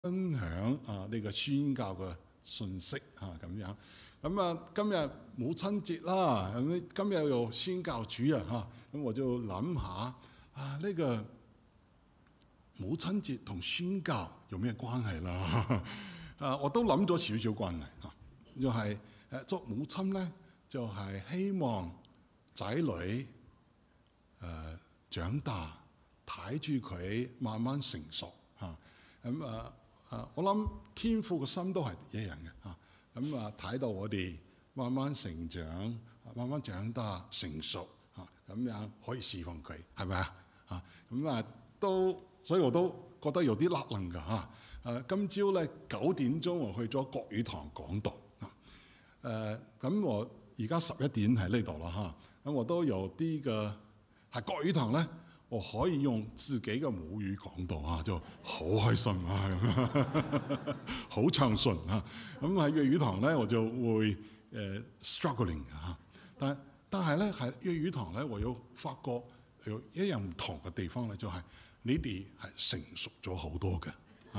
分享呢個宣教嘅信息咁樣。咁今日母親節啦，咁今日又宣教主日咁我就諗下呢個母親節同宣教有咩關係啦？我都諗咗少少關係就係作母親咧，就係希望仔女長大，睇住佢慢慢成熟我諗天父嘅心都係一樣嘅睇到我哋慢慢成長，慢慢長大成熟咁樣可以侍奉佢，係咪所以我都覺得有啲甩楞㗎今朝咧9點鐘我去咗國語堂講道咁我而家11點喺呢度啦咁我都有啲嘅係國語堂咧。我可以用自己嘅母語講道就好開心好暢順咁喺粵語堂咧，我就會struggling 但係咧喺粵語堂咧，我有發覺有一樣唔同嘅地方咧，就係你哋係成熟咗好多嘅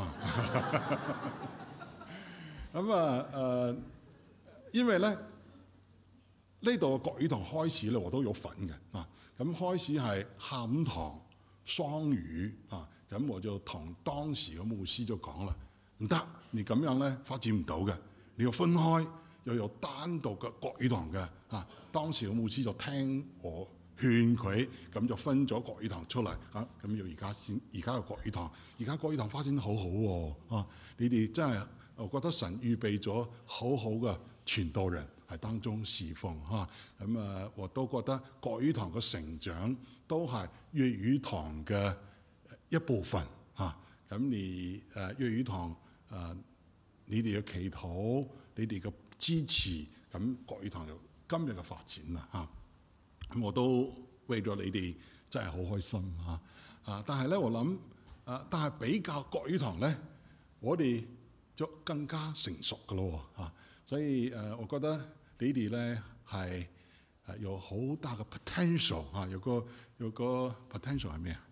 因為咧呢度嘅國語堂開始咧，我都有份嘅咁開始係下午堂雙語咁我就同當時嘅牧師就講啦，唔得，你咁樣咧發展唔到嘅，你要分開，又有單獨嘅國語堂嘅當時嘅牧師就聽我勸佢，咁就分咗國語堂出嚟咁要而家嘅國語堂，而家國語堂發展得好好你哋真係我覺得神預備咗好好嘅傳道人喺當中侍奉我都覺得國語堂嘅成長都係粵語堂嘅一部分咁你粵語堂你哋嘅祈禱，你哋嘅支持，咁國語堂有今日嘅發展啦咁我都為咗你哋真係好開心但係咧我諗但係比較國語堂咧，我哋就更加成熟㗎咯所以我覺得你哋咧係有好大嘅 potential 有個 potential 係咩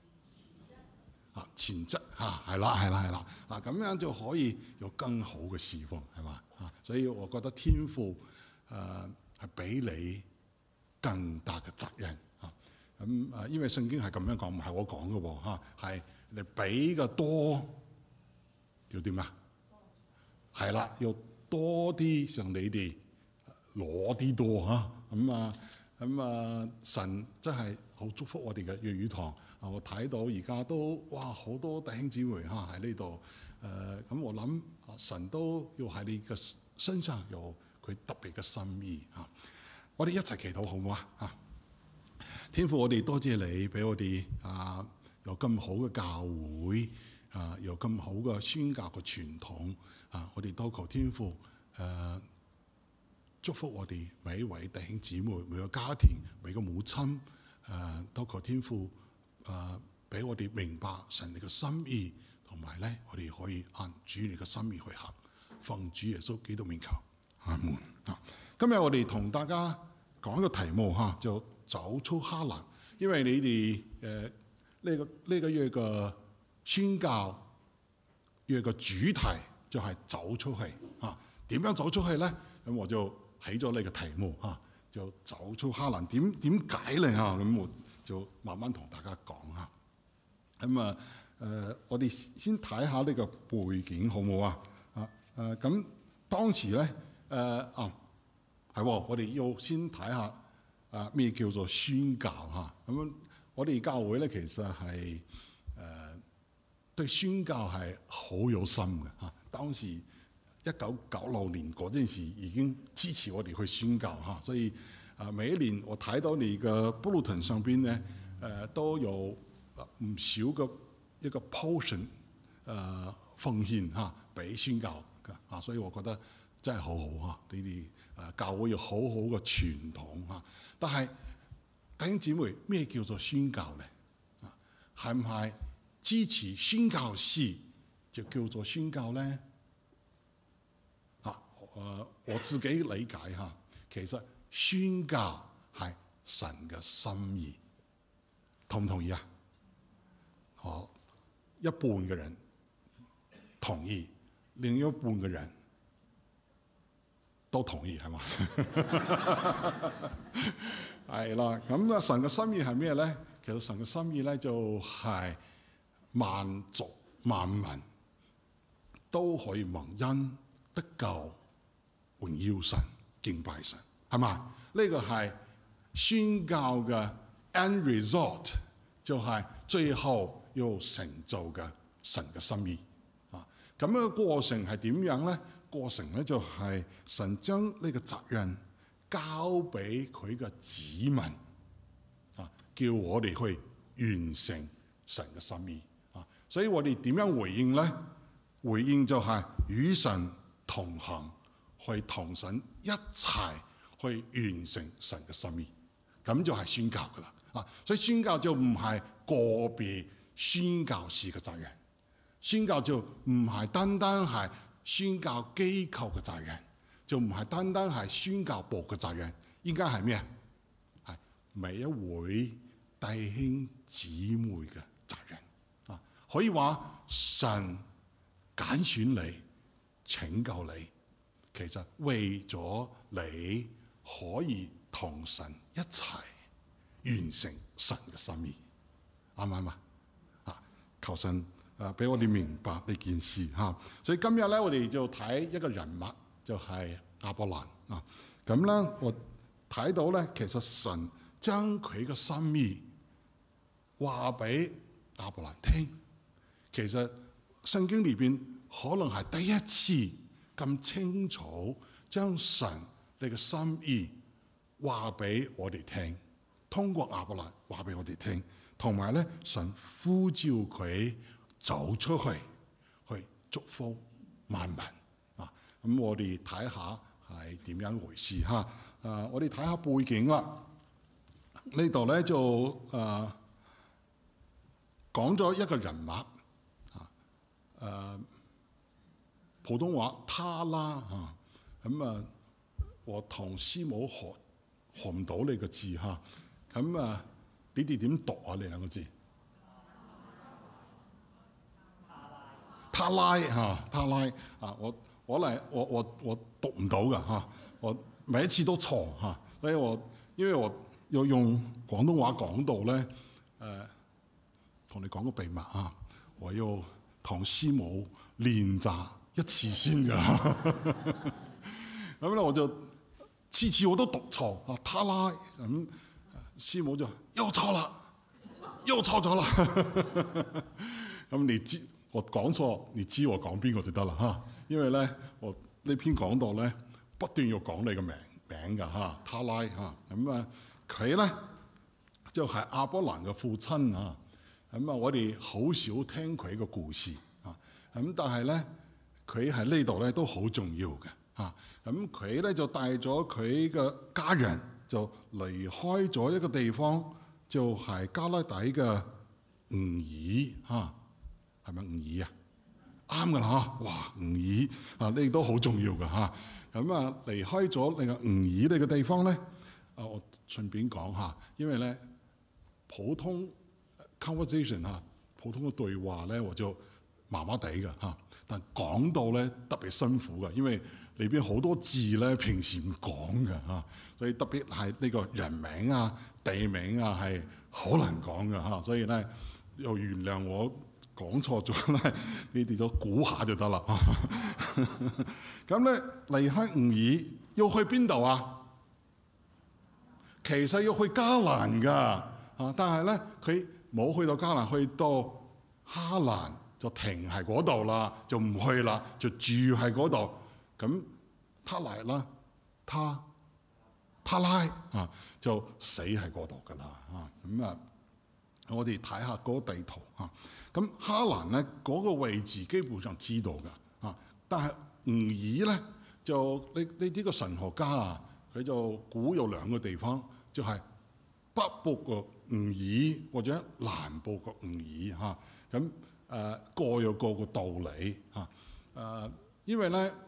潛質係啦咁樣就可以有更好嘅侍奉係嘛所以我覺得天父係俾你更大嘅責任因為聖經係咁樣講，唔係我講嘅喎係你俾嘅多要點係啦，要多啲向你哋攞啲多神真係好祝福我哋嘅粵語堂我睇到而家都好多弟兄姊妹喺呢度咁我諗神都要喺你嘅身上有佢特別嘅心意我哋一齊祈禱好唔好天父，我哋多謝你俾我哋有咁好嘅教會有咁好嘅宣教嘅傳統我哋多求天父祝福我哋每一位弟兄姊妹，每個家庭，每個母親多求天父俾我哋明白神你嘅心意，同埋咧我哋可以按主你嘅心意去行，奉主耶穌基督名求，阿門今日我哋同大家講個題目就走出哈蘭，因為你哋呢個月嘅宣教月嘅主題就係走出去點樣走出去咧？咁我就起咗呢個題目就走出哈蘭，點解咧咁我就慢慢同大家講我哋先睇下呢個背景好唔好咁當時咧我哋要先睇下咩叫做宣教咁我哋教會咧其實係對宣教係好有心嘅當時1996年嗰陣時已經支持我哋去宣教所以每一年我睇到你嘅 bulletin 上邊咧都有唔少嘅一個 portion 奉獻俾宣教嘅所以我覺得真係好好你哋教會有好好嘅傳統但係弟兄姊妹，咩叫做宣教咧？係唔係支持宣教士就叫做宣教咧？我自己理解其實宣教係神嘅心意，同唔同意一半嘅人同意，另一半嘅人都同意，係嘛？係啦，咁啊，神嘅心意係咩咧？其實神嘅心意咧就係萬族萬民都可以蒙恩得救，榮耀神、敬拜神，係嘛？呢個係宣教嘅 end result， 就係最後要成就嘅神嘅心意啊！咁樣嘅過程係點樣咧？過程咧就係神將呢個責任交俾佢嘅子民啊，叫我哋去完成神嘅心意啊！所以我哋點樣回應咧？回應就係與神同行，去同神一齊去完成神嘅心意，咁就係宣教噶啦啊！所以宣教就唔係個別宣教士嘅責任，宣教就唔係單單係宣教機構嘅責任，就唔係單單係宣教部嘅責任，應該係咩啊？係每一位弟兄姊妹嘅責任啊！可以話神揀選你、拯救你，其實為咗你可以同神一齊完成神嘅心意，啱唔啱啊？啊，求神俾我哋明白呢件事嚇。所以今日咧，我哋就睇一個人物，就係亞伯蘭啊。咁咧，我睇到咧，其實神將佢嘅心意話俾亞伯蘭聽。其實聖經裏邊可能係第一次咁清楚將神你嘅心意話俾我哋聽，通過亞伯蘭話俾我哋聽，同埋咧神呼召佢走出去，去祝福萬民啊！咁我哋睇下係點樣回事嚇。我哋睇下背景啦。呢度咧就講咗一個人物啊，普通話他啦嚇。咁啊，我同師母學唔到呢個字嚇。咁啊，你哋點讀啊？你兩個字？他拉嚇，他拉啊！我讀唔到㗎嚇，我每一次都錯嚇，所以因為我要用廣東話講到咧，同你講個秘密啊，我要同師母練習一次先㗎。咁咧我就次我都讀錯啊，他拉咁，師母就又錯啦，又錯咗啦。咁你知我講錯，你知我講邊個就得啦嚇。因為咧，我呢篇講道咧不斷要講你個名㗎嚇，他拉嚇。咁啊，佢咧就係亞伯蘭嘅父親啊。咁啊，我哋好少聽佢嘅故事啊。咁但係咧，佢喺呢度咧都好重要嘅嚇。咁佢咧就帶咗佢嘅家人就離開咗一個地方，就係加拉底嘅吾爾嚇。係咪吾爾啊？啱㗎啦嚇！哇，吾爾啊，呢都好重要㗎嚇。咁啊，離開咗另外吾爾呢個地方咧，我順便講下，因為咧普通 conversation 嚇，普通嘅對話咧，我就麻麻地㗎嚇。但講到咧特別辛苦㗎，因為裏邊好多字咧平時唔講㗎嚇，所以特別係呢個人名啊、地名啊係好難講㗎嚇。所以咧又原諒我講錯咗咧，你哋就估下就得啦。咁咧離開吾爾要去邊度啊？其實要去迦南㗎啊，但係咧佢冇去到迦南，去到哈蘭就停喺嗰度啦，就唔去啦，就住喺嗰度。咁他來啦，他拉啊，就死喺嗰度㗎啦啊！咁啊，我哋睇下嗰個地圖啊。咁哈蘭咧嗰個位置基本上知道㗎啊，但係吾爾咧就呢啲個神學家啊，佢就估有兩個地方，就係北部個吾爾或者南部個吾爾嚇。咁各有各個道理嚇。因為咧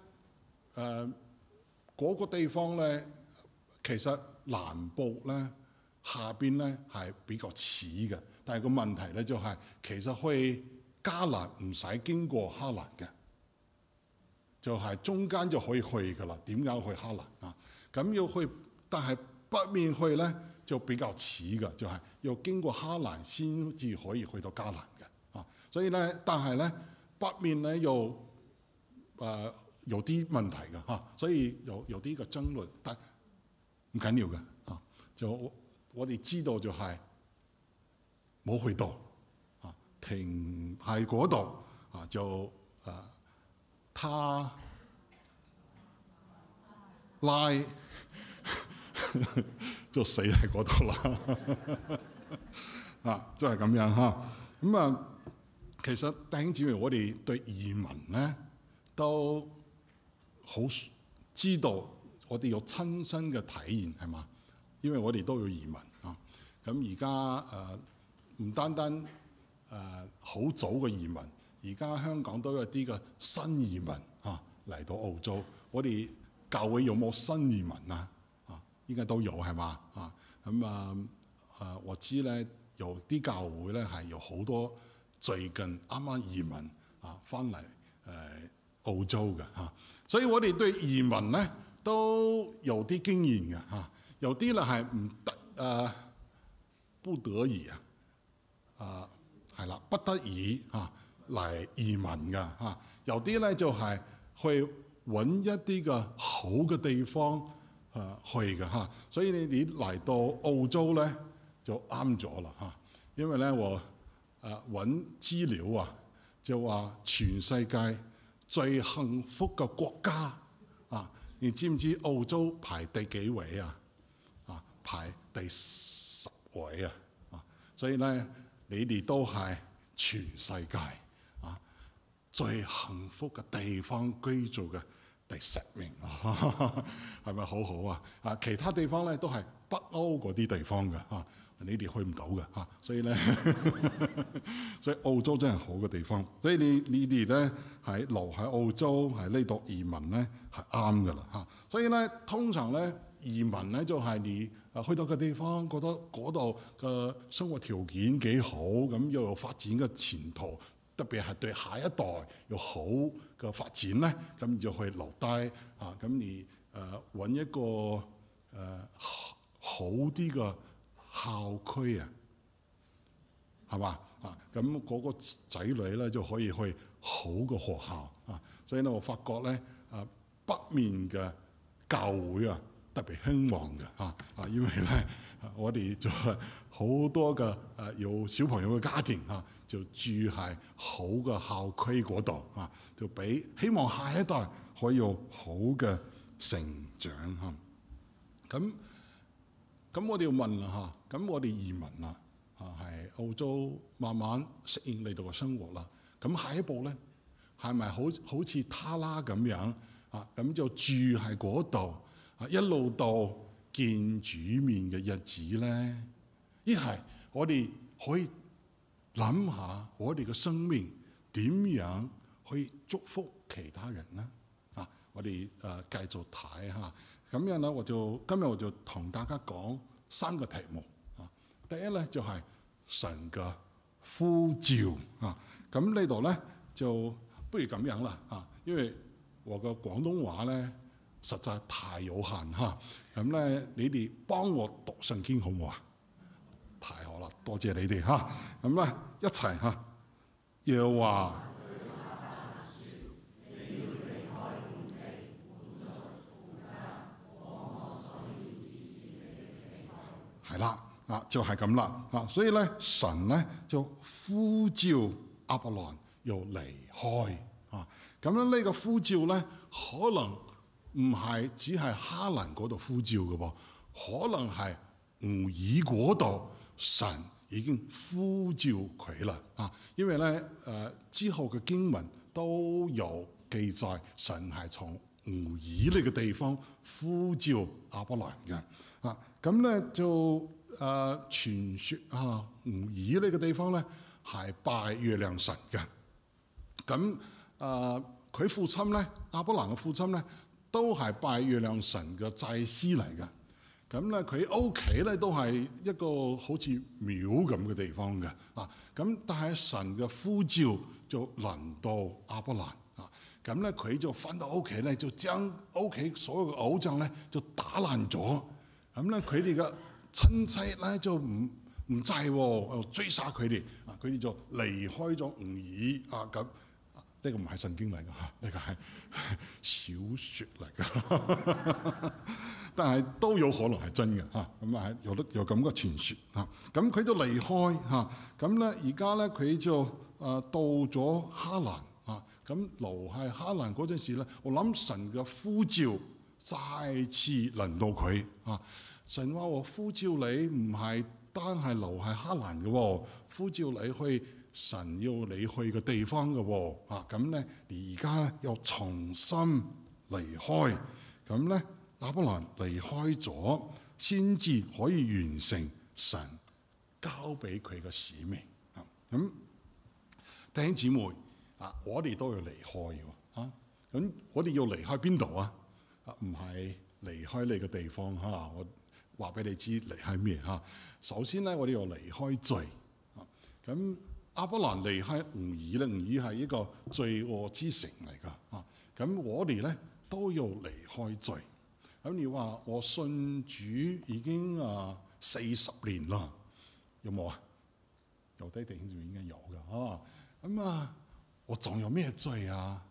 嗰個地方咧，其實南部咧下邊咧係比較似嘅。但係個問題咧就係，其實去迦南唔使經過哈蘭嘅就係中間就可以去噶啦。點解去哈蘭啊？咁要去，但係北面去咧就比較似嘅，就係要經過哈蘭先至可以去到迦南嘅啊。所以咧，但係咧北面咧又有啲問題嘅嚇，所以有啲嘅爭論，但唔緊要嘅啊。就我哋知道就係冇去到啊，停喺嗰度啊，就他拉就死喺嗰度啦啊，就係咁樣嚇。咁啊，其實弟兄姊妹，我哋對移民咧都好知道，我哋有親身嘅體驗係嘛？因為我哋都要移民啊。咁而家唔單單好早嘅移民，而家香港都有啲嘅新移民嚟到澳洲。我哋教會有冇新移民啊？應該都有係嘛？咁我知咧有啲教會咧係有好多最近啱啱移民翻嚟澳洲嘅嚇，所以我哋對移民咧都有啲經驗嘅嚇，有啲咧係唔得不得已係啦，不得已嚟移民嘅嚇，有啲咧就係去揾一啲嘅好嘅地方去嘅嚇，所以你嚟到澳洲咧就啱咗啦嚇，因為咧我揾資料就話全世界最幸福嘅國家你知唔知澳洲排第幾位啊？排第10位啊！所以咧，你哋都係全世界最幸福嘅地方居住嘅第10名係咪好好啊？其他地方咧都係北歐嗰啲地方嘅你哋去唔到嘅所以咧，所以澳洲真係好嘅地方。所以你哋咧係留喺澳洲喺呢度移民咧係啱㗎啦。所以咧通常咧移民咧就係你去到個地方覺得嗰度嘅生活條件幾好，咁又有發展嘅前途，特別係對下一代有好嘅發展咧，咁你就去留低咁你揾一個好啲嘅校區係嘛咁嗰個仔女咧就可以去好嘅學校所以咧我發覺咧北面嘅教會特別興旺嘅因為咧我哋就係好多嘅有小朋友嘅家庭就住喺好嘅校區嗰度就俾希望下一代可以有好嘅成長咁我哋要問啦咁我哋移民係澳洲慢慢適應你度嘅生活啦。咁下一步咧係咪好似他拉咁樣咁就住喺嗰度一路到見主面嘅日子咧？一係我哋可以諗下我哋嘅生命點樣可以祝福其他人咧？我哋繼續睇下。咁樣咧，今日我就同大家講3個題目第一咧就係神嘅呼召咁呢度咧就不如咁樣啦因為我嘅廣東話咧實在太有限咁咧你哋幫我讀聖經好唔好啊？太好啦，多謝你哋咁咧一齊耶和華係啦就係咁啦所以咧神咧就呼召亞伯蘭要離開咁樣呢個呼召咧可能唔係只係哈蘭嗰度呼召嘅噃，可能係吾珥嗰度神已經呼召佢啦因為咧之後嘅經文都有記載，神係從吾珥呢個地方呼召亞伯蘭嘅咁咧就傳說吾珥呢個地方咧係拜月亮神嘅。咁佢父親咧亞伯蘭嘅父親咧都係拜月亮神嘅祭司嚟嘅。咁咧佢屋企咧都係一個好似廟咁嘅地方嘅咁但係神嘅呼召就臨到亞伯蘭咁咧佢就翻到屋企咧，就將屋企所有嘅偶像咧就打爛咗。咁咧佢哋嘅親戚咧就唔制喎，追殺佢哋。佢哋就離開咗吾爾啊。咁呢個唔係聖經嚟㗎，呢個係小説嚟㗎。但係都有可能係真嘅嚇，咁啊有咁嘅傳説嚇。咁佢就離開嚇，咁咧而家咧佢就到咗哈蘭嚇。咁留喺哈蘭嗰陣時咧，我諗神嘅呼召再次輪到佢嚇。神話我呼召你唔係單係留喺哈蘭嘅喎，呼召你去神要你去嘅地方嘅喎嚇。咁咧而家咧又重新離開，咁咧亞伯蘭離開咗，先至可以完成神交俾佢嘅使命。咁弟兄姊妹我哋都要離開喎。咁我哋要離開邊度啊？唔係離開你嘅地方嚇。我話俾你知離開咩嚇？首先咧，我哋要離開罪。咁亞伯蘭離開吾爾咧，吾爾係一個罪惡之城嚟㗎。咁我哋咧都要離開罪。咁你話我信主已經40年啦，有冇啊？有啲弟兄姊妹應該有㗎。咁我仲有咩罪啊？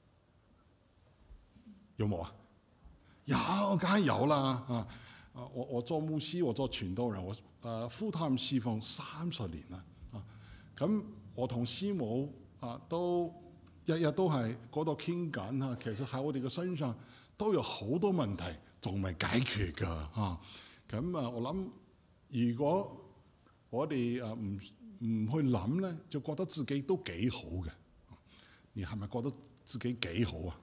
有冇啊？有，梗係有啦。我做牧師，我做傳道人，我full time侍奉30年啦。咁我同師母都日日都係嗰度傾緊嚇。其實喺我哋嘅身上都有好多問題仲未解決㗎嚇。咁我諗，如果我哋唔去諗咧，就覺得自己都幾好嘅。你係咪覺得自己幾好啊？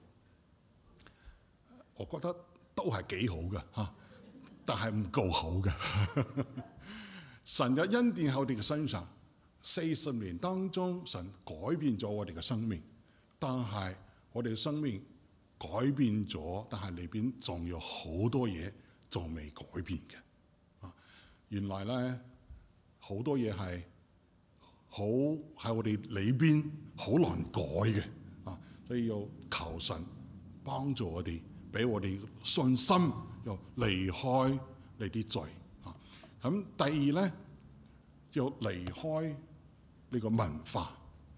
我覺得都係幾好嘅嚇，但係唔夠好嘅。神嘅恩典喺我哋嘅身上，40年當中，神改變咗我哋嘅生命，但係我哋嘅生命改變咗，但係裏邊仲有好多嘢仲未改變嘅。原來咧好多嘢係好喺我哋裏邊好難改嘅。所以要求神幫助我哋，俾我哋信心，又離開呢啲罪。咁第二咧，要離開呢個文化。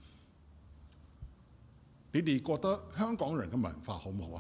你哋覺得香港人嘅文化好唔好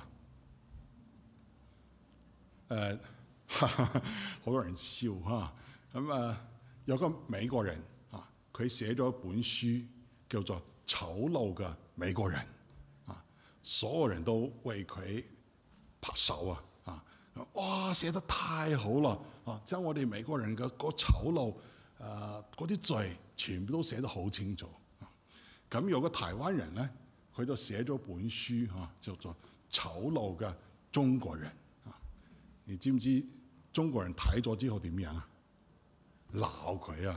啊？好多人笑嚇。咁有個美國人佢寫咗一本書叫做《醜陋嘅美國人》。所有人都為佢拍手哇！寫得太好啦！將我哋美國人嘅嗰醜陋嗰啲罪，全部都寫得好清楚。咁有個台灣人咧，佢就寫咗本書叫做《醜陋嘅中國人》。你知唔知中國人睇咗之後點樣啊？鬧佢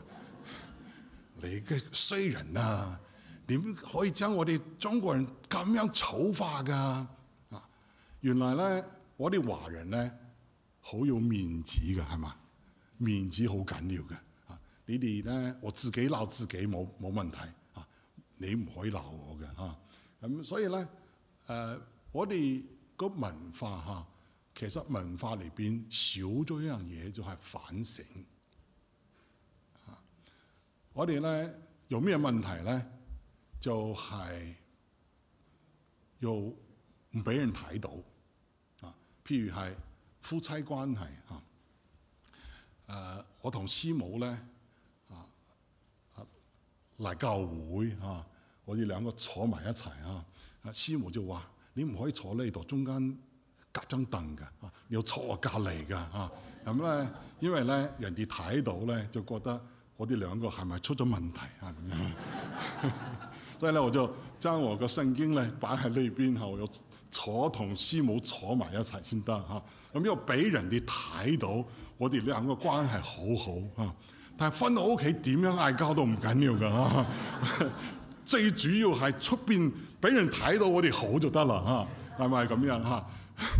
你嘅衰人啊！點可以將我哋中國人咁樣醜化㗎？原來咧，我哋華人咧好有面子㗎，係嘛？面子好緊要嘅。你哋咧，我自己鬧自己冇問題。你唔可以鬧我嘅。咁所以咧，我哋個文化其實文化裏邊少咗一樣嘢，就係反省。我哋咧有咩問題咧？就係要唔俾人睇到譬如係夫妻關係我同師母咧嚟教會我哋兩個坐埋一齊師母就話：你唔可以坐呢度，中間隔張凳㗎，你要坐我隔離㗎咁咧，因為咧人哋睇到咧就覺得我哋兩個係咪出咗問題咁樣。所以咧，我就將我個聖經咧擺喺呢邊，後又坐同師母坐埋一齊先得咁又俾人哋睇到我哋兩個關係好好但係返到屋企點樣嗌交都唔緊要㗎最主要係出邊俾人睇到我哋好就得啦係咪咁樣呢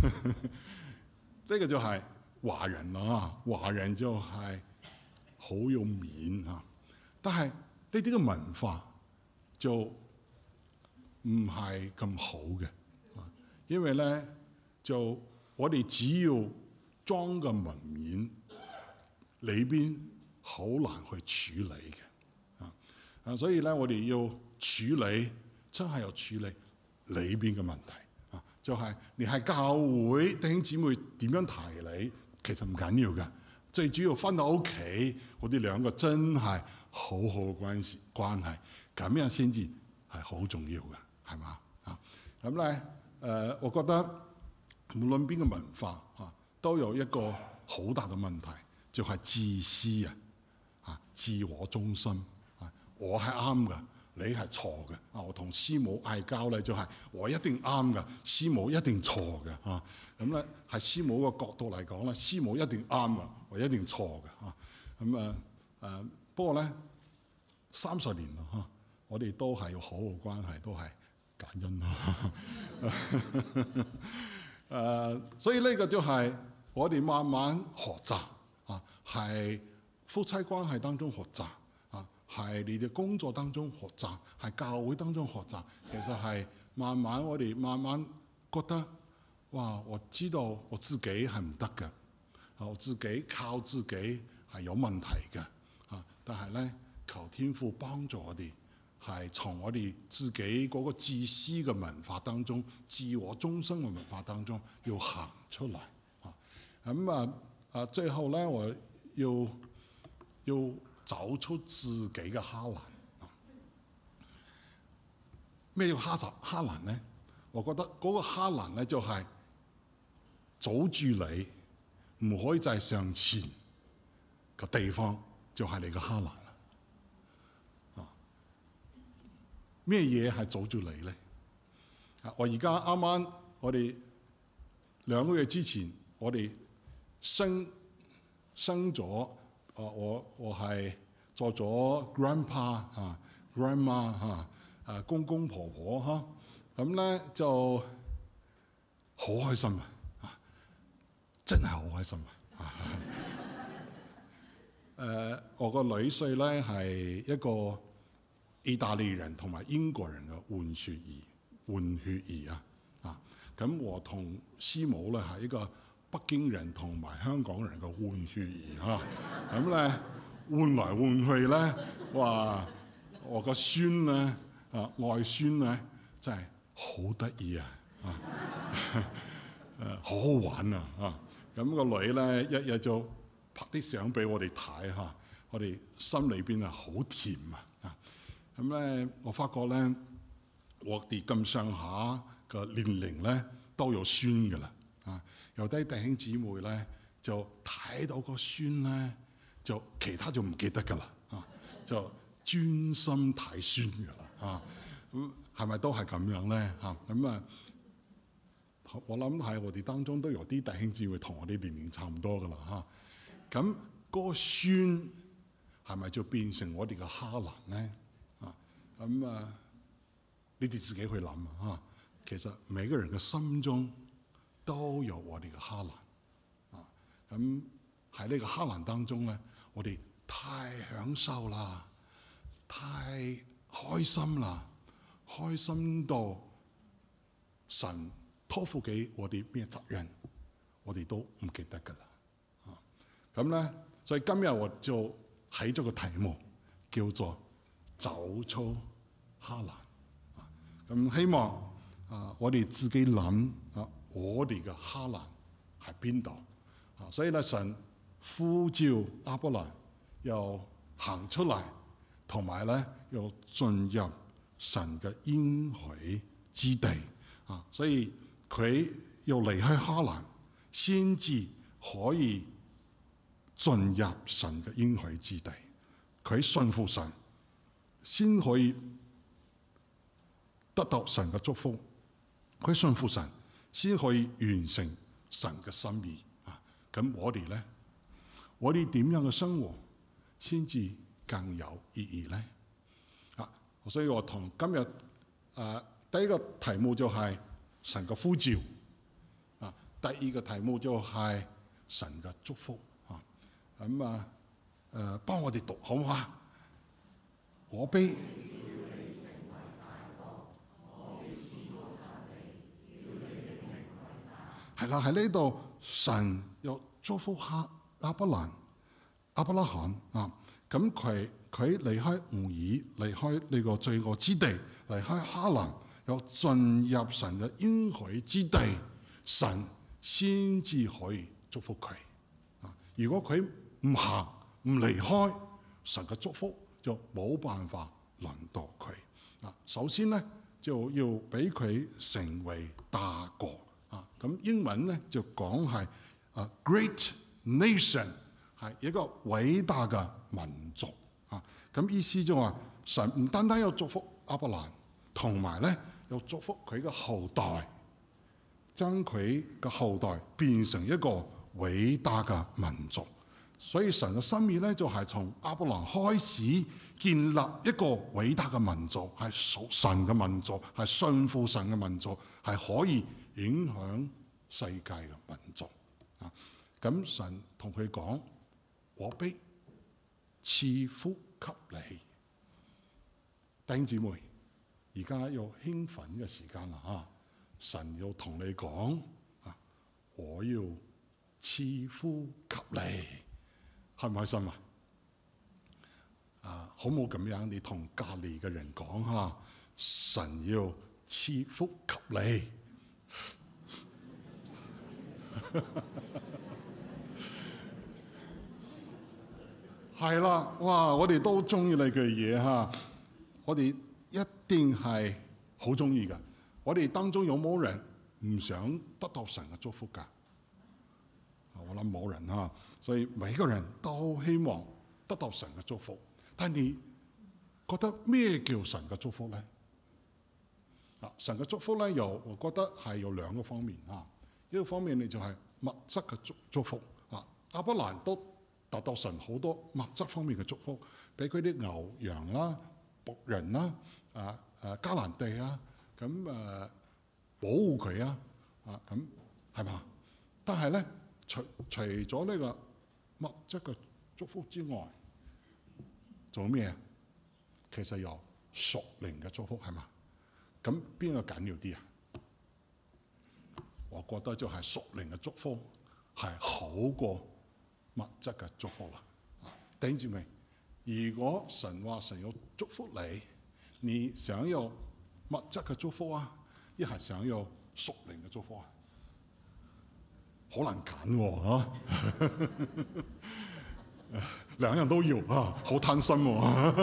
個就係華人啦華人就係好有面但係呢啲嘅文化就唔唔係咁好嘅，因為咧就我哋只要裝個文面裏邊好難去處理嘅，所以咧我哋要處理真係要處理裏邊嘅問題，就係你係教會弟兄姊妹點樣提你，其實唔緊要嘅，最主要返到屋企，我哋兩個真係好好嘅關係，咁樣先至係好重要嘅，係嘛？咁咧我覺得無論邊個文化都有一個好大嘅問題，就係自私自我中心，我係啱嘅，你係錯嘅。我同師母嗌交咧，就係我一定啱嘅，師母一定錯嘅。咁咧係師母個角度嚟講咧，師母一定啱嘅，我一定錯嘅。不過咧30年啦，我哋都係要好好關係，都係感恩。所以呢個就係我哋慢慢學習係夫妻關係當中學習係你哋工作當中學習，係教會當中學習。其實係我哋慢慢覺得，哇！我知道我自己係唔得嘅，我自己靠自己係有問題嘅。但係咧，求天父幫助我哋，係從我哋自己嗰個自私嘅文化當中、自我中心嘅文化當中要行出嚟。最後咧，我要走出自己嘅哈蘭。咩叫哈蘭咧？我覺得嗰個哈蘭咧就係阻住你唔可以再向前嘅地方，就係你嘅哈蘭啦。咩嘢係阻住你咧？我而家啱啱我哋2個月之前，我哋生咗。我係做咗 grandpa、grandma 公公婆婆咁咧就好開心真係好開心我個女婿咧係一個意大利人同埋英國人嘅混血兒咁我同師母咧係一個北京人同埋香港人嘅混血兒咁咧換來換去咧，哇！我個孫咧外孫咧真係好得意好好玩咁個女咧一日就拍啲相俾我哋睇我哋心裏邊好甜咁咧我發覺咧我哋咁上下嘅年齡咧都有孫㗎啦有啲弟兄姊妹咧就睇到個孫咧，就其他就唔記得㗎啦就專心睇孫㗎啦咁係咪都係咁樣咧我諗係我哋當中都有啲弟兄姊妹同我哋年齡差唔多㗎啦咁個孫係咪就變成我哋嘅哈蘭咧你哋自己去諗其實每個人嘅心中都有我哋嘅哈蘭咁喺呢個哈蘭當中咧，我哋太享受啦，太開心啦，開心到神託付俾我哋咩責任，我哋都唔記得㗎啦咁咧，所以今日我就起咗個題目叫做走出哈蘭咁希望我哋自己諗我哋嘅哈蘭喺邊度？所以咧，神呼召亞伯蘭又行出嚟，同埋咧又進入神嘅應許之地所以佢又離開哈蘭，先至可以進入神嘅應許之地。佢信服神，先可以得到神嘅祝福。佢信服神，先可以完成神嘅心意咁我哋咧，我哋點樣嘅生活先至更有意義咧所以我同今日第一個題目就係神嘅呼召第二個題目就係神嘅祝福幫我哋讀好唔好我必係啦，喺呢度神又祝福亞伯拉罕啊。咁佢離開吾珥，離開呢個罪惡之地，離開哈蘭，又進入神嘅應許之地，神先至可以祝福佢。啊，如果佢唔行唔離開，神嘅祝福就冇辦法輪到佢。啊，首先咧就要俾佢成為大國。啊，咁英文咧就講係great nation， 係一個偉大嘅民族。啊，咁意思就話神唔單單有祝福亞伯蘭，同埋咧又祝福佢嘅後代，將佢嘅後代變成一個偉大嘅民族。所以神嘅心意咧就係從亞伯蘭開始建立一個偉大嘅民族，係屬神嘅民族，係信服神嘅民族，係可以影響世界嘅民族。啊，咁神同佢講：我必賜福給你。弟兄姊妹，而家有興奮嘅時間啦！嚇，神要同你講：我要賜福給你，開唔開心啊？好冇咁樣？你同隔離嘅人講嚇，神要賜福給你。係啦，哇！我哋都中意你嘅嘢嚇，我哋一定係好中意㗎。我哋當中有冇人唔想得到神嘅祝福㗎？我諗冇人嚇，所以每個人都希望得到神嘅祝福。但你覺得咩叫神嘅祝福咧？啊，神嘅祝福咧，我覺得係有兩個方面嚇。一個方面你就係物質嘅祝福啊，亞伯蘭都達到神好多物質方面嘅祝福，俾佢啲牛羊啦、僕人啦、迦南地啊，咁保護佢啊，咁係嘛？但係咧，除咗呢個物質嘅祝福之外，仲有咩啊？其實有屬靈嘅祝福係嘛？咁邊個緊要啲啊？我覺得就係屬靈嘅祝福係好過物質嘅祝福啦。弟兄姊妹，如果神話神要祝福你，你想要物質嘅祝福啊，一係想要屬靈嘅祝福啊？好難揀喎，兩樣都要啊，好貪心喎。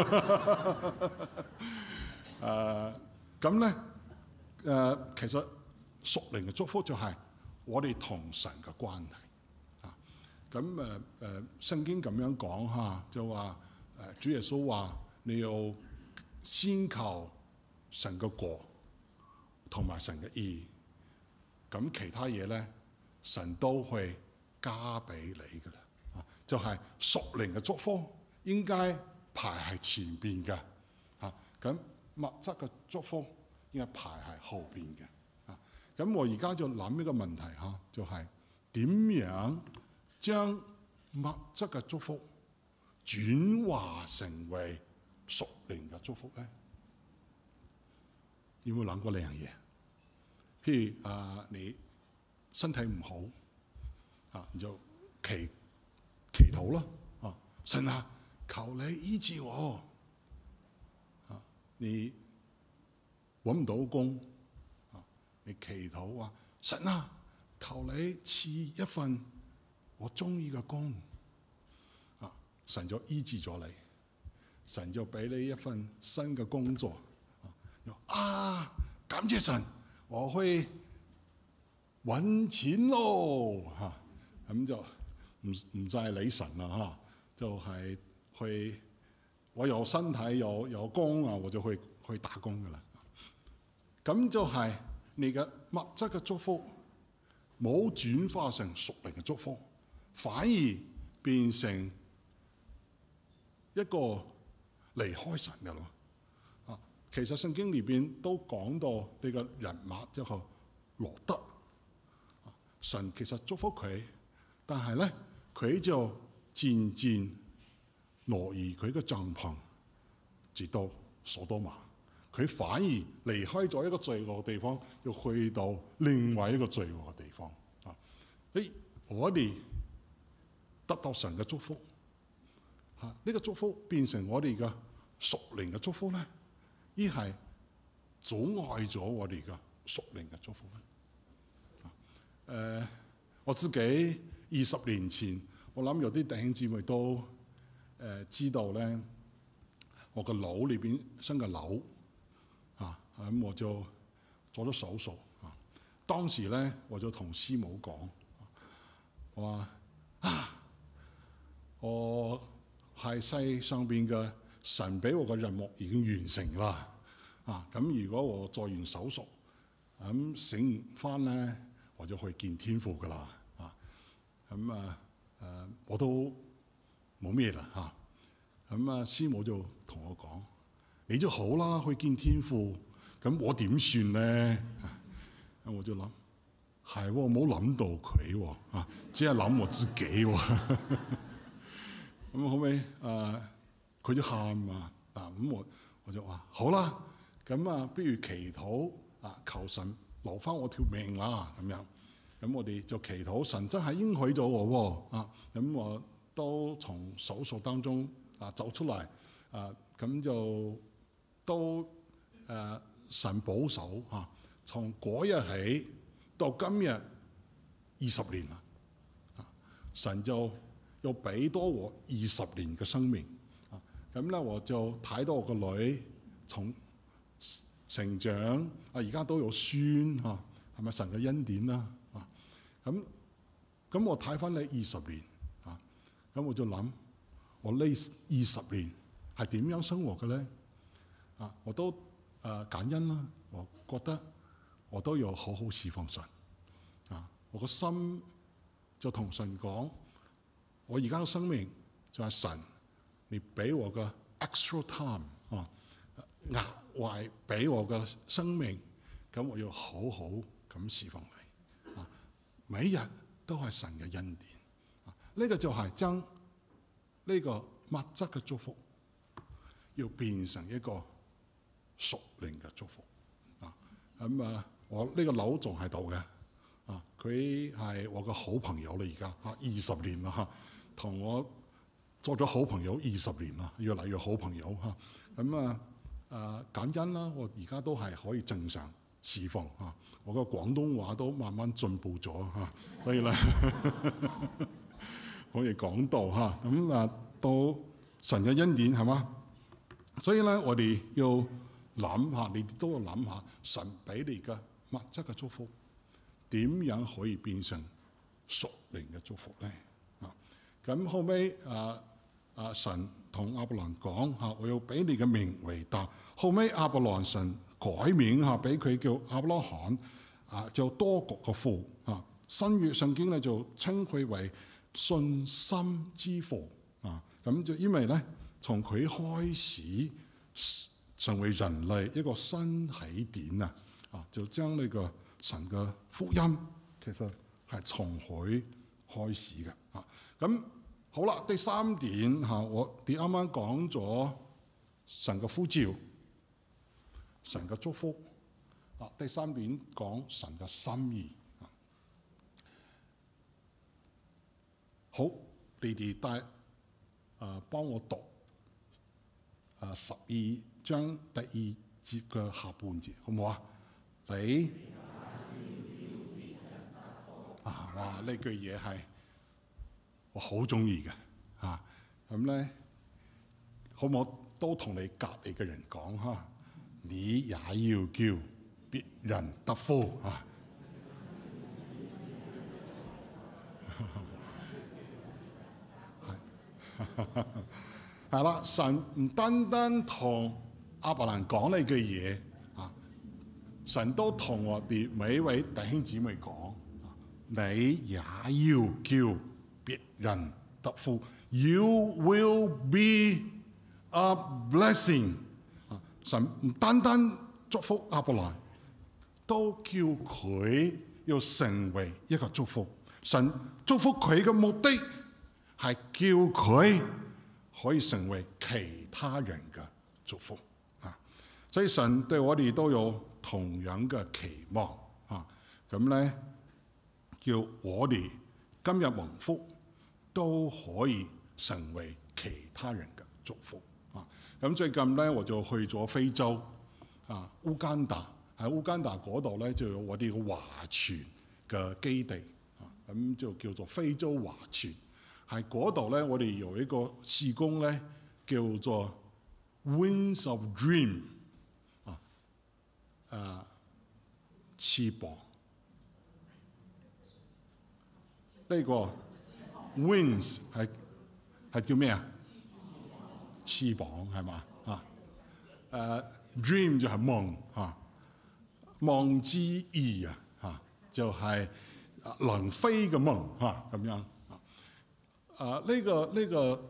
咁咧其實屬靈嘅祝福就係我哋同神嘅關係。咁聖經咁樣講嚇，就話主耶穌話你要先求神嘅國同埋神嘅義，咁其他嘢咧神都會加俾你㗎啦。就係屬靈嘅祝福應該排喺前邊嘅，咁物質嘅祝福應該排喺後邊嘅。咁我而家就諗一個問題嚇，就係點樣將物質嘅祝福轉化成為屬靈嘅祝福咧？有冇諗過呢樣嘢？譬如你身體唔好你就祈禱啦，神啊，求你醫治我。你揾唔到工，你祈禱話神啊，求你賜一份我中意嘅工。神就醫治咗你，神就俾你一份新嘅工作。感謝神，我去揾錢咯。咁就唔再理神啦，就係去我有身體有工我就去打工噶啦。咁就係你嘅物質嘅祝福冇轉化成屬靈嘅祝福，反而變成一個離開神嘅咯。其實聖經裏邊都講到呢個人物即係羅德，神其實祝福佢，但係咧佢就漸漸挪移佢嘅帳篷，直到所多瑪。佢反而離開咗一個罪惡嘅地方，要去到另外一個罪惡嘅地方。 我哋得到神嘅祝福，呢個祝福變成我哋嘅屬靈嘅祝福咧，依係阻礙咗我哋嘅屬靈嘅祝福咧。我自己20年前，我諗有啲弟兄姊妹都知道咧，我個腦裏邊生個瘤咁我就做咗手術當時咧我就同師母講，我話我喺世上邊嘅神俾我嘅任務已經完成啦咁如果我做完手術咁醒唔翻咧，我就去見天父噶啦我都冇咩啦師母就同我講，你就好啦，去見天父，咁我點算咧？我就諗係我冇諗到佢只係諗我自己咁後尾佢就喊咁我就話好啦，咁不如祈禱求神留翻我條命啦咁樣。咁我哋就祈禱神真係應許咗我咁我都從手術當中走出嚟咁就都神保守從嗰日起到今日20年啦神就又俾多我20年嘅生命咁咧我就睇到我個女從成長而家都有孫係咪神嘅恩典啦咁我睇翻你20年咁我就諗我呢20年係點樣生活嘅咧我都感恩啦，我覺得我都要好好侍奉神我個心就同神講，我而家嘅生命就係神你俾我嘅 extra time 額外俾我嘅生命，咁我要好好咁侍奉你每日都係神嘅恩典呢個就係將呢個物質嘅祝福要變成一個屬靈嘅祝福我呢個瘤仲喺度嘅佢係我嘅好朋友啦，而家20年啦同我做咗好朋友20年啦，越嚟越好朋友感恩啦，我而家都係可以正常侍奉我個廣東話都慢慢進步咗所以咧可以講到到神嘅恩典係嘛，所以咧我哋要諗下，你哋都要諗下神俾你嘅物質嘅祝福點樣可以變成屬靈嘅祝福咧咁後尾神同亞伯蘭講我要俾你嘅名為大，後尾亞伯蘭神改名俾佢叫亞伯拉罕就多國嘅父新約聖經咧就稱佢為信心之父咁就因為咧從佢開始成為人類一個新起點就將呢個神嘅福音其實係從佢開始嘅咁好啦，第3點我哋啱啱講咗神嘅呼召、神嘅祝福第3點講神嘅心意好，你哋幫我讀12章第2節嘅下半節，好唔好啊？你哇！呢句嘢係我好中意嘅咁咧，好唔好都同你隔離嘅人講你也要叫別人得福係啦，神唔單單同亞伯蘭講呢句嘢神都同我哋每一位弟兄姊妹講，你也要叫別人得福 ，You will be a blessing。神唔單單祝福亞伯蘭，都叫佢要成為一個祝福。神祝福佢嘅目的係叫佢可以成為其他人嘅祝福所以神對我哋都有同樣嘅期望咁咧叫我哋今日蒙福都可以成為其他人嘅祝福啊！咁最近咧我就去咗非洲啊，烏干達，喺烏干達嗰度咧就有我哋嘅華傳嘅基地啊，咁就叫做非洲華傳。喺嗰度咧，我哋有一個事工咧叫做 Wings of Dream 翅膀。呢個 wings 係叫咩啊？翅膀係嘛？dream 就係夢嚇，夢之意啊就係能飛嘅夢嚇咁樣。呢個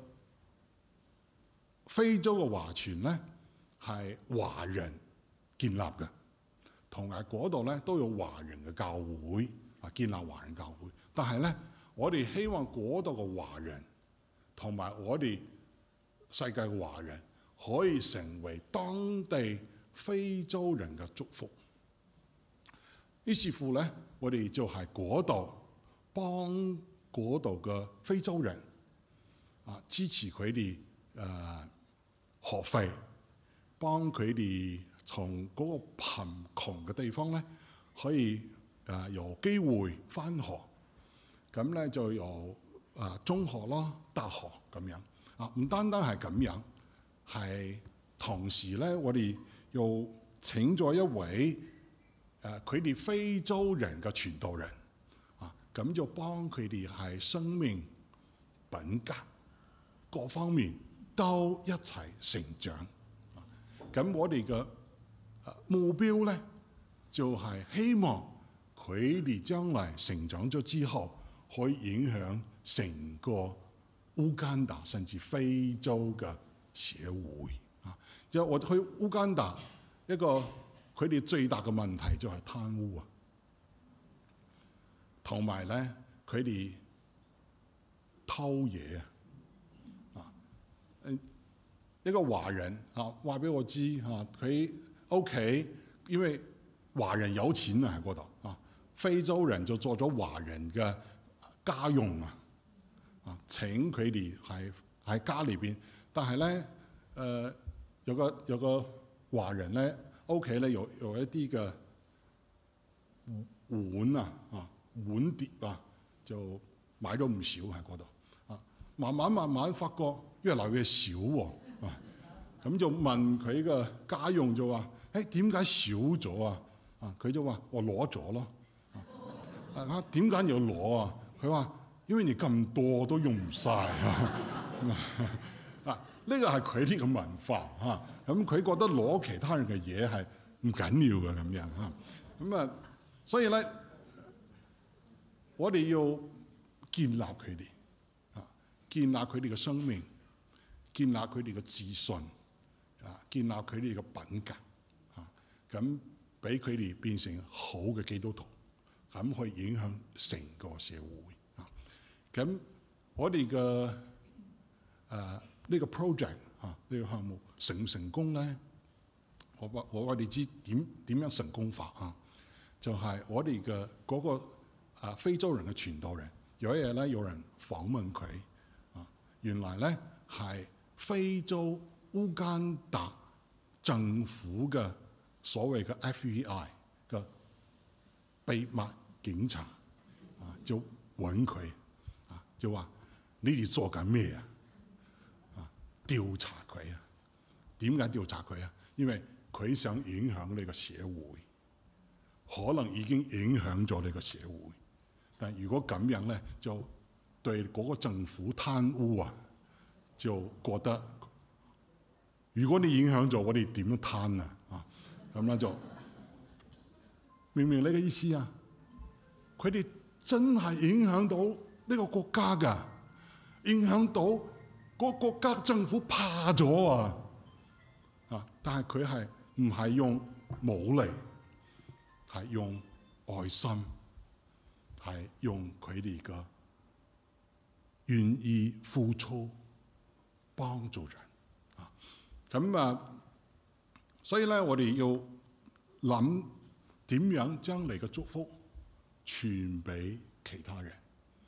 非洲嘅華傳咧係華人建立嘅，同埋嗰度咧都有華人嘅教會啊，建立華人教會。但係咧，我哋希望嗰度嘅華人同埋我哋世界嘅華人可以成為當地非洲人嘅祝福。於是乎咧，我哋就喺嗰度幫嗰度嘅非洲人支持佢哋學費，幫佢哋從嗰個貧窮嘅地方咧可以有機會返學。咁咧就由中學啦、大學咁樣唔單單係咁樣，係同時咧，我哋又請咗一位佢哋非洲人嘅傳道人咁就幫佢哋係生命品格各方面都一齊成長。咁我哋嘅目標咧就係希望佢哋將來成長咗之後，可以影響成個烏干達甚至非洲嘅社會即係我去烏干達一個佢哋最大嘅問題就係貪污同埋咧佢哋偷嘢一個華人話俾我知佢屋企因為華人有錢喺嗰度非洲人就做咗華人嘅家用請佢哋喺家裏邊，但係咧有個華人咧屋企咧有一啲嘅碗碟就買咗唔少喺嗰度慢慢發覺越嚟越少咁就問佢嘅家用就話：點解少咗佢就話：我攞咗咯。點解要攞啊？佢話：因為你咁多都用唔晒呢個係佢呢個文化咁佢覺得攞其他人嘅嘢係唔緊要嘅咁樣咁所以咧，我哋要建立佢哋建立佢哋嘅生命，建立佢哋嘅自信建立佢哋嘅品格咁俾佢哋變成好嘅基督徒，咁可以影響成個社會咁我哋嘅呢個 project 呢個項目成唔成功咧？我哋知點樣成功法就係我哋嘅嗰個非洲人嘅傳道人，有一日咧有人訪問佢原來咧係非洲烏干達政府嘅所謂嘅 FBI 嘅秘密警察就揾佢就話：你哋做緊咩調查佢點解調查佢因為佢想影響呢個社會，可能已經影響咗呢個社會。但如果咁樣咧，就對嗰個政府貪污就覺得如果你影響咗我哋點樣貪咁咧就明唔明呢個意思佢哋真係影響到呢個國家㗎，影響到嗰個國家政府怕咗但係佢係唔係用武力，係用愛心，係用佢哋嘅願意付出幫助人咁所以咧我哋要諗點樣將你嘅祝福傳俾其他人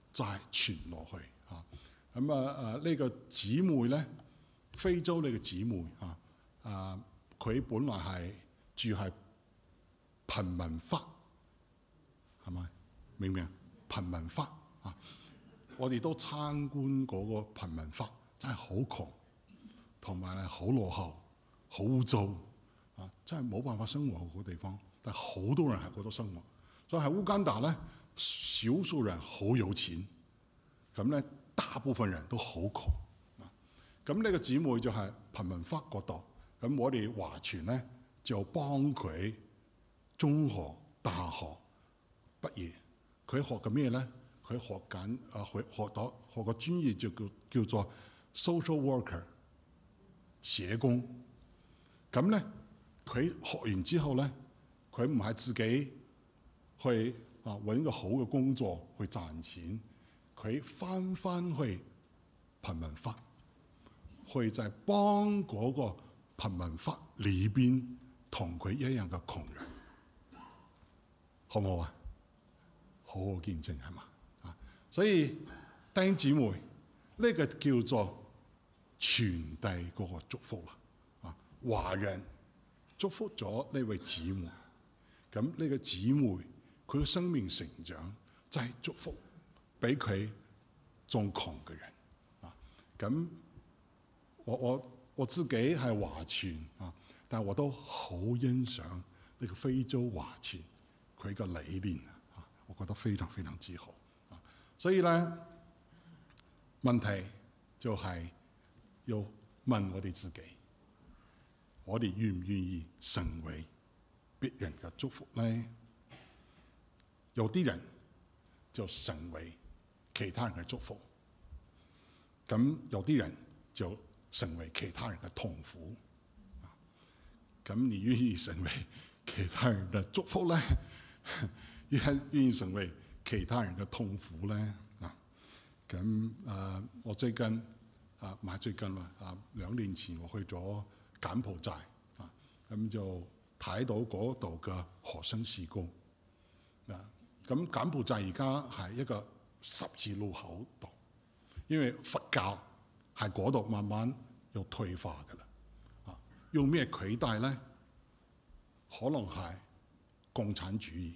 再傳落去啊。呢個姊妹咧，非洲呢個姊妹佢本來係住喺貧民窟，係咪？明唔明啊？貧民窟啊！我哋都參觀嗰個貧民窟，真係好窮，同埋咧好落後、好污糟啊！真係冇辦法生活嗰個地方。但係好多人喺嗰度生活，所以喺烏干達咧，少數人好有錢，咁咧大部分人都好窮啊！咁呢個姊妹就係貧民窟嗰度，咁我哋華傳咧就幫佢中學、大學畢業。佢學緊咩咧？佢學緊學個專業就叫做 social worker 社工。咁咧佢學完之後咧，佢唔係自己去揾個好嘅工作去賺錢，佢翻去貧民窟，去就係幫嗰個貧民窟裏邊同佢一樣嘅窮人，好唔好啊？好好見證係嘛啊！所以弟兄姊妹，呢個叫做傳遞嗰個祝福啊！華人祝福咗呢位姊妹，咁呢個姊妹佢嘅生命成長就係祝福俾佢仲窮嘅人啊！咁我自己係華傳啊，但係我都好欣賞呢個非洲華傳佢嘅理念。我覺得非常非常之好啊！所以咧，問題就係要問我哋自己，我哋願唔願意成為別人嘅祝福咧？有啲人就成為其他人嘅祝福，咁有啲人就成為其他人嘅痛苦。咁你願意成為其他人嘅祝福咧？願意成為其他人嘅痛苦咧啊！咁我最近唔係最近啦2年前我去咗柬埔寨啊，咁就睇到嗰度嘅學生事工啊。咁柬埔寨而家係一個十字路口度，因為佛教喺嗰度慢慢又退化㗎啦啊！用咩取代咧？可能係共產主義。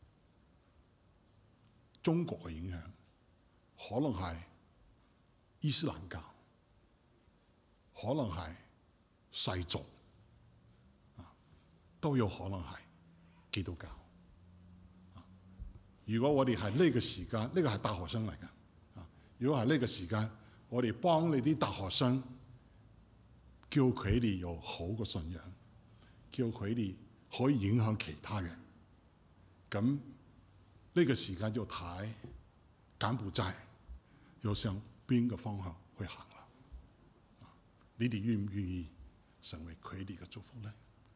中國嘅影響，可能係伊斯蘭教，可能係世俗，都有可能係基督教。如果我哋係呢個時間，呢個係大學生嚟㗎。如果係呢個時間，我哋幫你啲大學生，叫佢哋有好嘅信仰，叫佢哋可以影響其他人，咁。呢個時間就睇柬埔寨要向邊個方向去行啦。你哋願唔願意成為佢哋嘅祝福咧？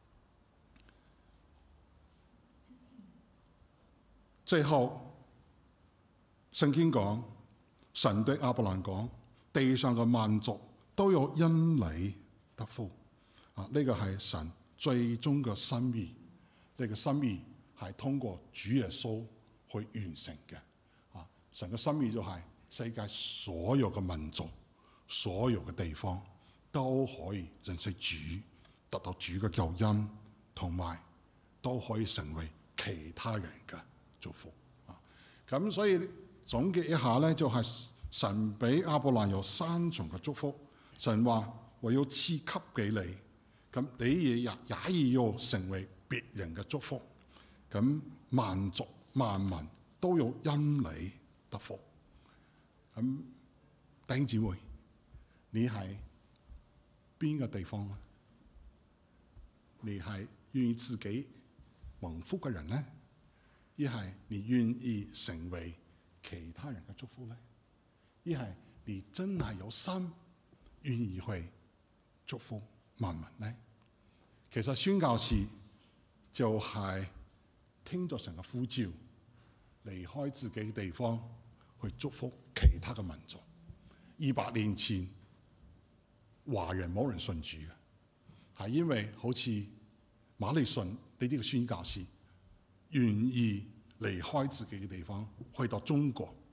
最後，聖經講，神對亞伯蘭講，地上嘅萬族都有因你得福。呢個係神最終嘅心意。呢個心意係通過主耶穌去完成嘅啊！神嘅心意就係世界所有嘅民族、所有嘅地方都可以認識主，得到主嘅救恩，同埋都可以成為其他人嘅祝福啊！咁所以總結一下咧，就係神俾亞伯蘭有3重嘅祝福。神話我要賜給你，咁你也要成為別人嘅祝福。咁萬族萬民都有因你得福。咁弟兄姊妹，你係邊個地方咧？你係願意自己蒙福嘅人咧？一係你願意成為其他人嘅祝福咧？一係你真係有心願意去祝福萬民咧？其實宣教士就係聽咗神嘅呼召，離開自己嘅地方去祝福其他嘅民族。200年前，華人冇人信主嘅，係因為好似馬利遜呢啲嘅宣教士願意離開自己嘅地方去到中國，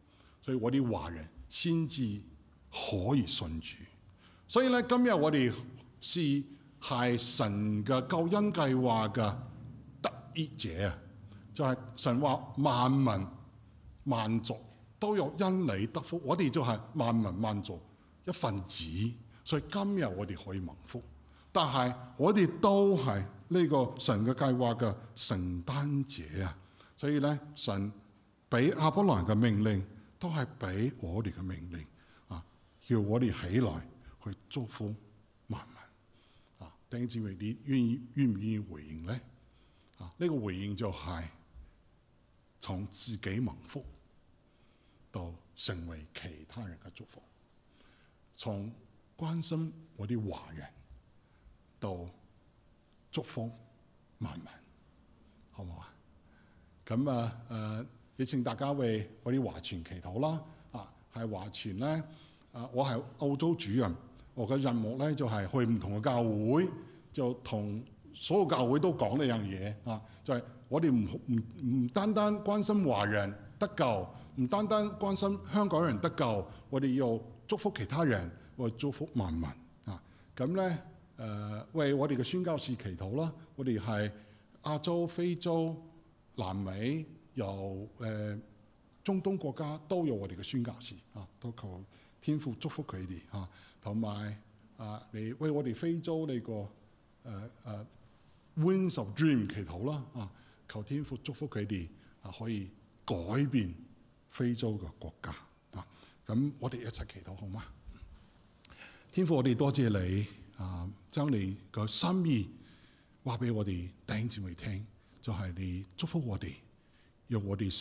所以我哋華人先至可以信主。所以咧，今日我哋係神嘅救恩計劃嘅得益者啊！就係神話萬民萬族都有因你得福，我哋就係萬民萬族一份子，所以今日我哋可以蒙福。但係我哋都係呢個神嘅計劃嘅承擔者啊！所以咧，神俾亞伯蘭嘅命令都係俾我哋嘅命令啊，叫我哋起來去祝福萬民啊！弟兄姊妹，你願唔願意回應咧？啊，呢個回應就係從自己蒙福到成為其他人嘅祝福，從關心我啲華人到祝福萬民，好唔好啊？咁亦請大家為我啲華傳祈禱啦。啊，係華傳咧，我係澳洲主任，我嘅任務咧就係去唔同嘅教會，就同所有教會都講呢樣嘢啊，就係我哋唔單單關心華人得救，唔單單關心香港人得救，我哋要祝福其他人，我哋祝福萬民啊！咁咧為我哋嘅宣教士祈禱啦。我哋係亞洲、非洲、南美，由中東國家都有我哋嘅宣教士啊，都求天父祝福佢哋啊，同埋你為我哋非洲呢個Winds of Dream 祈禱啦啊！求天父祝福佢哋啊，可以改變非洲嘅國家啊！咁我哋一齊祈禱好嗎？天父，我哋多謝你啊，將你個心意話俾我哋弟兄姊妹聽，就係你祝福我哋，讓我哋